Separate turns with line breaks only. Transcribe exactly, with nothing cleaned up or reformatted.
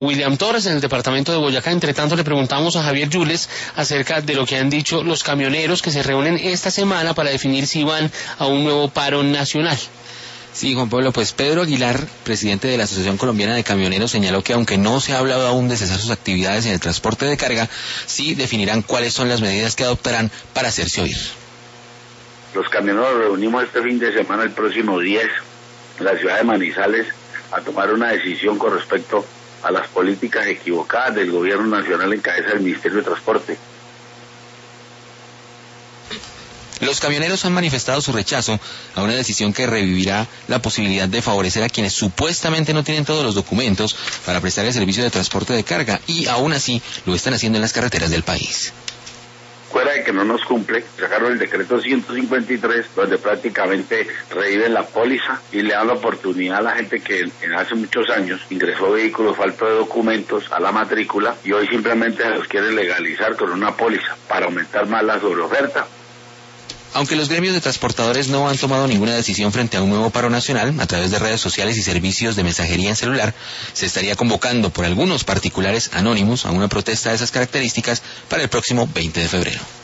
William Torres en el departamento de Boyacá. Entre tanto, le preguntamos a Javier Yules acerca de lo que han dicho los camioneros que se reúnen esta semana para definir si van a un nuevo paro nacional.
Sí, Juan Pablo, pues Pedro Aguilar, presidente de la Asociación Colombiana de Camioneros, señaló que aunque no se ha hablado aún de cesar sus actividades en el transporte de carga, sí definirán cuáles son las medidas que adoptarán para hacerse oír.
Los camioneros nos reunimos este fin de semana, el próximo diez, en la ciudad de Manizales, a tomar una decisión con respecto a las políticas equivocadas del gobierno nacional en cabeza del Ministerio de Transporte.
Los camioneros han manifestado su rechazo a una decisión que revivirá la posibilidad de favorecer a quienes supuestamente no tienen todos los documentos para prestar el servicio de transporte de carga y aún así lo están haciendo en las carreteras del país.
Fuera de que no nos cumple, sacaron el decreto ciento cincuenta y tres, donde prácticamente reviven la póliza y le dan la oportunidad a la gente que en hace muchos años ingresó vehículos falto de documentos a la matrícula y hoy simplemente los quiere legalizar con una póliza para aumentar más la sobreoferta.
Aunque los gremios de transportadores no han tomado ninguna decisión frente a un nuevo paro nacional, a través de redes sociales y servicios de mensajería en celular, se estaría convocando por algunos particulares anónimos a una protesta de esas características para el próximo veinte de febrero.